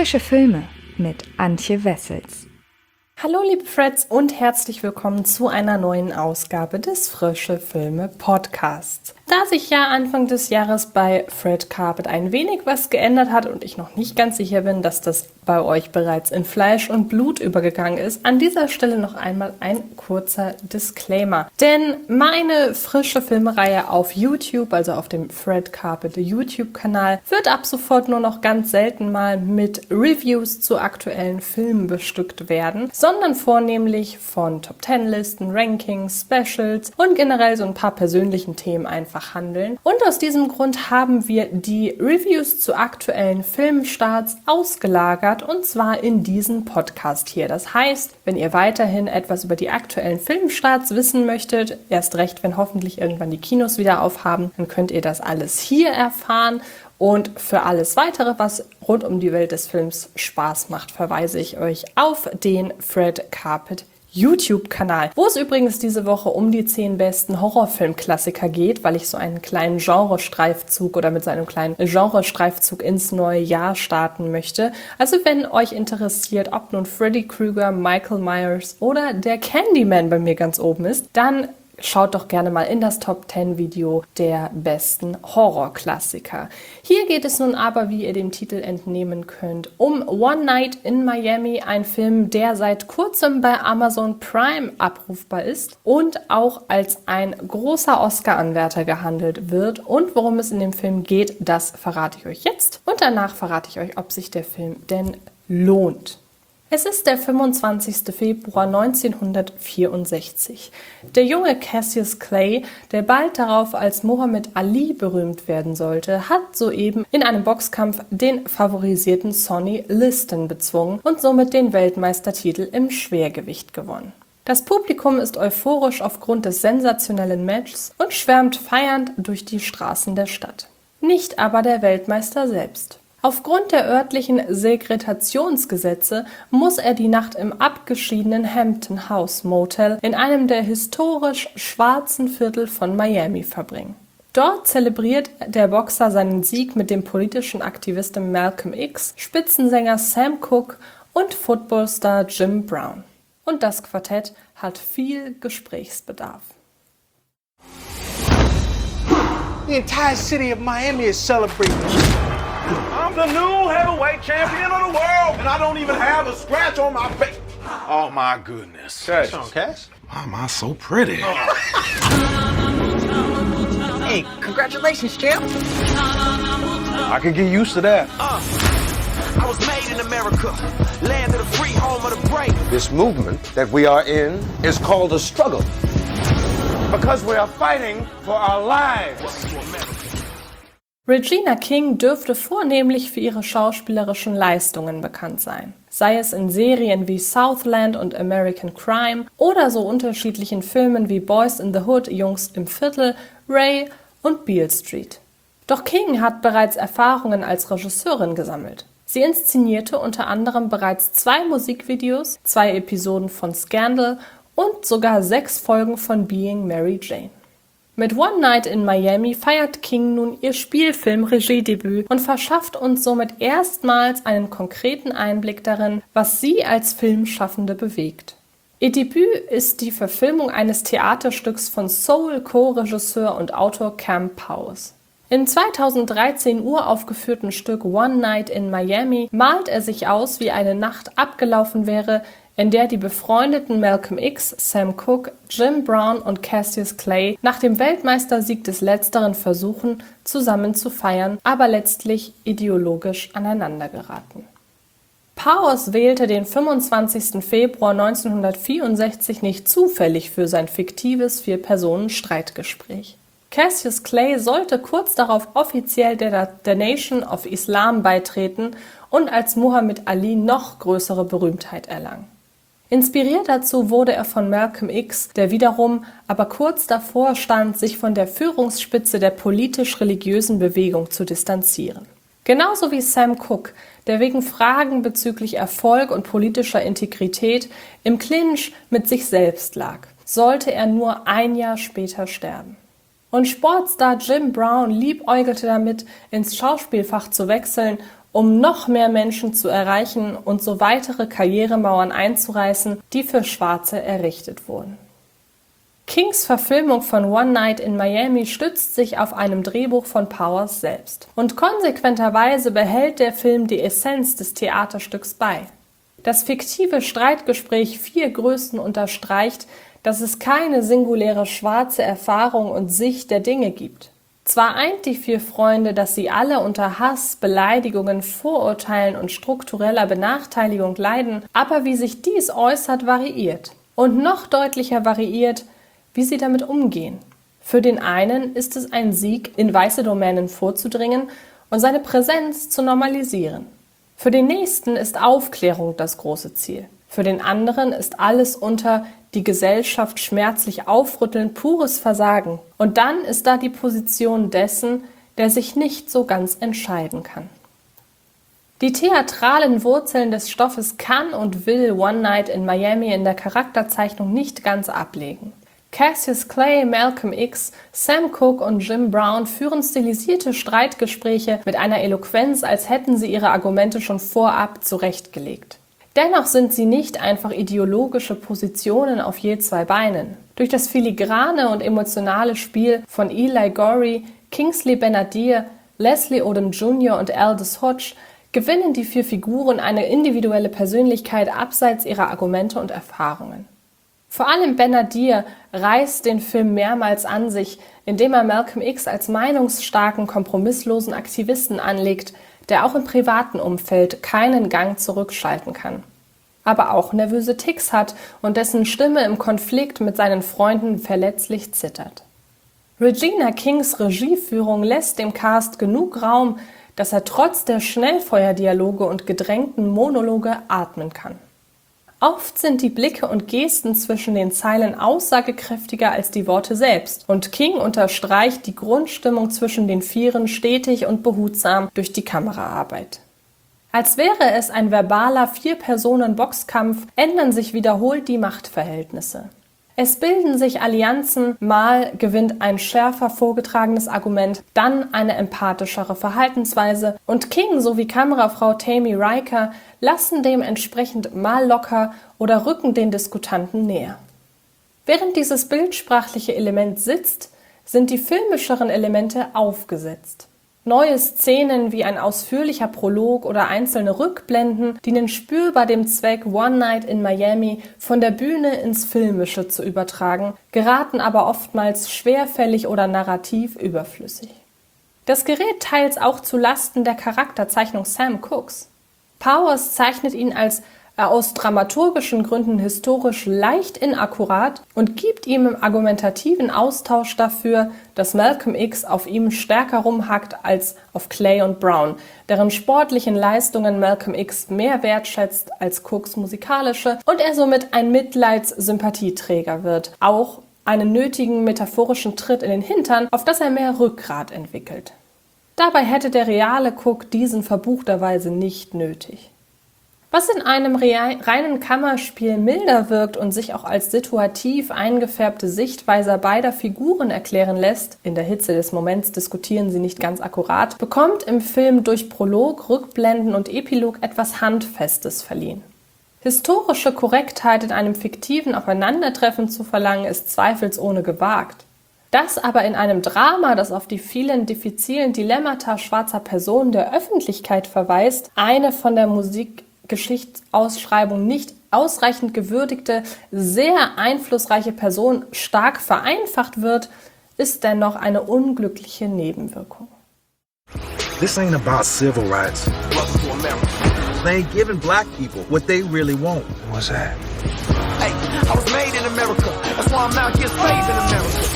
Frische Filme mit Antje Wessels. Hallo liebe Freds und herzlich willkommen zu einer neuen Ausgabe des Frische Filme Podcasts. Da sich ja Anfang des Jahres bei Fred Carpet ein wenig was geändert hat und ich noch nicht ganz sicher bin, dass das bei euch bereits in Fleisch und Blut übergegangen ist, an dieser Stelle noch einmal ein kurzer Disclaimer. Denn meine Frische Filme-Reihe auf YouTube, also auf dem Fred Carpet YouTube-Kanal, wird ab sofort nur noch ganz selten mal mit Reviews zu aktuellen Filmen bestückt werden, sondern vornehmlich von Top-10-Listen, Rankings, Specials und generell so ein paar persönlichen Themen einfach handeln. Und aus diesem Grund haben wir die Reviews zu aktuellen Filmstarts ausgelagert und zwar in diesen Podcast hier. Das heißt, wenn ihr weiterhin etwas über die aktuellen Filmstarts wissen möchtet, erst recht, wenn hoffentlich irgendwann die Kinos wieder aufhaben, dann könnt ihr das alles hier erfahren. Und für alles Weitere, was rund um die Welt des Films Spaß macht, verweise ich euch auf den Fred Carpet YouTube-Kanal, wo es übrigens diese Woche um die 10 besten Horrorfilm-Klassiker geht, weil ich so einen kleinen Genrestreifzug oder mit so einem kleinen Genrestreifzug ins neue Jahr starten möchte. Also wenn euch interessiert, ob nun Freddy Krueger, Michael Myers oder der Candyman bei mir ganz oben ist, dann schaut doch gerne mal in das Top 10 Video der besten Horrorklassiker. Hier geht es nun aber, wie ihr dem Titel entnehmen könnt, um One Night in Miami, ein Film, der seit kurzem bei Amazon Prime abrufbar ist und auch als ein großer Oscar-Anwärter gehandelt wird. Und worum es in dem Film geht, das verrate ich euch jetzt. Und danach verrate ich euch, ob sich der Film denn lohnt. Es ist der 25. Februar 1964. Der junge Cassius Clay, der bald darauf als Muhammad Ali berühmt werden sollte, hat soeben in einem Boxkampf den favorisierten Sonny Liston bezwungen und somit den Weltmeistertitel im Schwergewicht gewonnen. Das Publikum ist euphorisch aufgrund des sensationellen Matches und schwärmt feiernd durch die Straßen der Stadt. Nicht aber der Weltmeister selbst. Aufgrund der örtlichen Segregationsgesetze muss er die Nacht im abgeschiedenen Hampton House Motel in einem der historisch schwarzen Viertel von Miami verbringen. Dort zelebriert der Boxer seinen Sieg mit dem politischen Aktivisten Malcolm X, Spitzensänger Sam Cooke und Footballstar Jim Brown. Und das Quartett hat viel Gesprächsbedarf. The entire city of Miami is celebrating. I'm the new heavyweight champion of the world, and I don't even have a scratch on my face. Oh my goodness. Cash. Cash? Why am I so pretty? Hey, congratulations, champ. I could get used to that. I was made in America, land of the free, home of the brave. This movement that we are in is called a struggle. Because we are fighting for our lives. Regina King dürfte vornehmlich für ihre schauspielerischen Leistungen bekannt sein. Sei es in Serien wie Southland und American Crime oder so unterschiedlichen Filmen wie Boys in the Hood, Jungs im Viertel, Ray und Beale Street. Doch King hat bereits Erfahrungen als Regisseurin gesammelt. Sie inszenierte unter anderem bereits 2 Musikvideos, 2 Episoden von Scandal und sogar 6 Folgen von Being Mary Jane. Mit One Night in Miami feiert King nun ihr Spielfilm-Regiedebüt und verschafft uns somit erstmals einen konkreten Einblick darin, was sie als Filmschaffende bewegt. Ihr Debüt ist die Verfilmung eines Theaterstücks von Soul-Co-Regisseur und Autor Cam Powers. Im 2013 uraufgeführten Stück One Night in Miami malt er sich aus, wie eine Nacht abgelaufen wäre, in der die befreundeten Malcolm X, Sam Cooke, Jim Brown und Cassius Clay nach dem Weltmeistersieg des Letzteren versuchen, zusammen zu feiern, aber letztlich ideologisch aneinandergeraten. Powers wählte den 25. Februar 1964 nicht zufällig für sein fiktives 4-Personen-Streitgespräch. Cassius Clay sollte kurz darauf offiziell der Nation of Islam beitreten und als Muhammad Ali noch größere Berühmtheit erlangen. Inspiriert dazu wurde er von Malcolm X, der wiederum aber kurz davor stand, sich von der Führungsspitze der politisch-religiösen Bewegung zu distanzieren. Genauso wie Sam Cooke, der wegen Fragen bezüglich Erfolg und politischer Integrität im Clinch mit sich selbst lag, sollte er nur ein Jahr später sterben. Und Sportstar Jim Brown liebäugelte damit, ins Schauspielfach zu wechseln um noch mehr Menschen zu erreichen und so weitere Karrieremauern einzureißen, die für Schwarze errichtet wurden. Kings Verfilmung von One Night in Miami stützt sich auf einem Drehbuch von Powers selbst. Und konsequenterweise behält der Film die Essenz des Theaterstücks bei. Das fiktive Streitgespräch 4 Größen unterstreicht, dass es keine singuläre schwarze Erfahrung und Sicht der Dinge gibt. Zwar eint die 4 Freunde, dass sie alle unter Hass, Beleidigungen, Vorurteilen und struktureller Benachteiligung leiden, aber wie sich dies äußert, variiert. Und noch deutlicher variiert, wie sie damit umgehen. Für den einen ist es ein Sieg, in weiße Domänen vorzudringen und seine Präsenz zu normalisieren. Für den nächsten ist Aufklärung das große Ziel. Für den anderen ist alles unter die Gesellschaft schmerzlich aufrütteln pures Versagen. Und dann ist da die Position dessen, der sich nicht so ganz entscheiden kann. Die theatralen Wurzeln des Stoffes kann und will One Night in Miami in der Charakterzeichnung nicht ganz ablegen. Cassius Clay, Malcolm X, Sam Cooke und Jim Brown führen stilisierte Streitgespräche mit einer Eloquenz, als hätten sie ihre Argumente schon vorab zurechtgelegt. Dennoch sind sie nicht einfach ideologische Positionen auf je 2 Beinen. Durch das filigrane und emotionale Spiel von Eli Gorey, Kingsley Ben-Adir, Leslie Odom Jr. und Aldous Hodge gewinnen die 4 Figuren eine individuelle Persönlichkeit abseits ihrer Argumente und Erfahrungen. Vor allem Ben-Adir reißt den Film mehrmals an sich, indem er Malcolm X als meinungsstarken, kompromisslosen Aktivisten anlegt, der auch im privaten Umfeld keinen Gang zurückschalten kann. Aber auch nervöse Tics hat und dessen Stimme im Konflikt mit seinen Freunden verletzlich zittert. Regina Kings Regieführung lässt dem Cast genug Raum, dass er trotz der Schnellfeuerdialoge und gedrängten Monologe atmen kann. Oft sind die Blicke und Gesten zwischen den Zeilen aussagekräftiger als die Worte selbst und King unterstreicht die Grundstimmung zwischen den Vieren stetig und behutsam durch die Kameraarbeit. Als wäre es ein verbaler 4-Personen-Boxkampf, ändern sich wiederholt die Machtverhältnisse. Es bilden sich Allianzen, mal gewinnt ein schärfer vorgetragenes Argument, dann eine empathischere Verhaltensweise und King sowie Kamerafrau Tammy Riker lassen dementsprechend mal locker oder rücken den Diskutanten näher. Während dieses bildsprachliche Element sitzt, sind die filmischeren Elemente aufgesetzt. Neue Szenen wie ein ausführlicher Prolog oder einzelne Rückblenden dienen spürbar dem Zweck, One Night in Miami von der Bühne ins Filmische zu übertragen, geraten aber oftmals schwerfällig oder narrativ überflüssig. Das gerät teils auch zu Lasten der Charakterzeichnung Sam Cookes. Powers zeichnet ihn als aus dramaturgischen Gründen historisch leicht inakkurat und gibt ihm im argumentativen Austausch dafür, dass Malcolm X auf ihm stärker rumhackt als auf Clay und Brown, deren sportlichen Leistungen Malcolm X mehr wertschätzt als Cooks musikalische und er somit ein Mitleids-Sympathieträger wird, auch einen nötigen metaphorischen Tritt in den Hintern, auf das er mehr Rückgrat entwickelt. Dabei hätte der reale Cook diesen verbuchterweise nicht nötig. Was in einem reinen Kammerspiel milder wirkt und sich auch als situativ eingefärbte Sichtweise beider Figuren erklären lässt, in der Hitze des Moments diskutieren sie nicht ganz akkurat, bekommt im Film durch Prolog, Rückblenden und Epilog etwas Handfestes verliehen. Historische Korrektheit in einem fiktiven Aufeinandertreffen zu verlangen, ist zweifelsohne gewagt. Das aber in einem Drama, das auf die vielen diffizilen Dilemmata schwarzer Personen der Öffentlichkeit verweist, eine von der Musikgeschichtsausschreibung nicht ausreichend gewürdigte, sehr einflussreiche Person stark vereinfacht wird, ist dennoch eine unglückliche Nebenwirkung. This ain't about civil rights. Welcome to America. They ain't giving black people what they really want. What's that? Hey, I was made in America. That's why I'm out here saving America.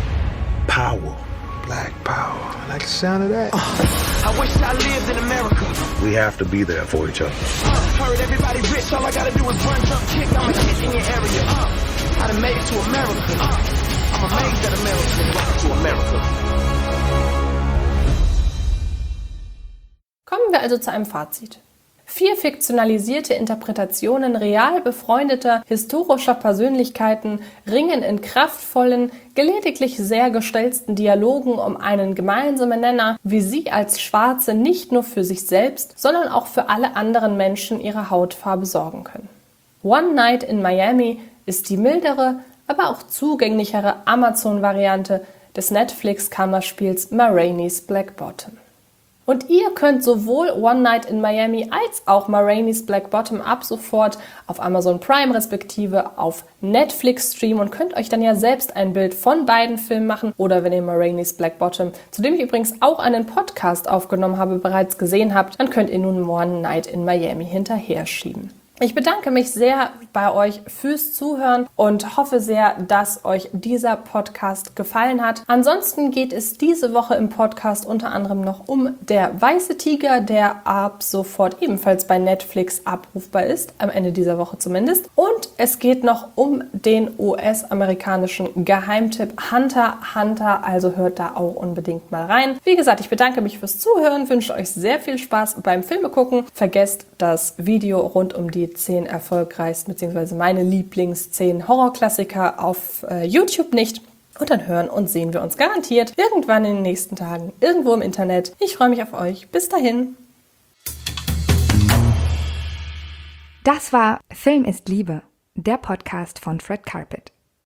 Power. Black power. I like the sound of that. I wish I lived in America. We have to be there for each other. Heard everybody rich. All I gotta do is run, jump, kick. I'm a hit in your area. I done made it to America. I'm amazed at America. Welcome to America. Kommen wir also zu einem Fazit. 4 fiktionalisierte Interpretationen real befreundeter historischer Persönlichkeiten ringen in kraftvollen, gelegentlich sehr gestelzten Dialogen um einen gemeinsamen Nenner, wie sie als Schwarze nicht nur für sich selbst, sondern auch für alle anderen Menschen ihre Hautfarbe sorgen können. One Night in Miami ist die mildere, aber auch zugänglichere Amazon-Variante des Netflix-Kammerspiels Ma Rainey's Black Bottom. Und ihr könnt sowohl One Night in Miami als auch Ma Rainey's Black Bottom ab sofort auf Amazon Prime respektive auf Netflix streamen und könnt euch dann ja selbst ein Bild von beiden Filmen machen. Oder wenn ihr Ma Rainey's Black Bottom, zu dem ich übrigens auch einen Podcast aufgenommen habe, bereits gesehen habt, dann könnt ihr nun One Night in Miami hinterher schieben. Ich bedanke mich sehr bei euch fürs Zuhören und hoffe sehr, dass euch dieser Podcast gefallen hat. Ansonsten geht es diese Woche im Podcast unter anderem noch um Der weiße Tiger, der ab sofort ebenfalls bei Netflix abrufbar ist, am Ende dieser Woche zumindest. Und es geht noch um den US-amerikanischen Geheimtipp Hunter x Hunter, also hört da auch unbedingt mal rein. Wie gesagt, ich bedanke mich fürs Zuhören, wünsche euch sehr viel Spaß beim Filmegucken. Vergesst das Video rund um die 10 erfolgreichsten bzw. meine Lieblings 10 Horrorklassiker auf YouTube nicht. Und dann hören und sehen wir uns garantiert irgendwann in den nächsten Tagen irgendwo im Internet. Ich freue mich auf euch. Bis dahin. Das war Film ist Liebe, der Podcast von Fred Carpet.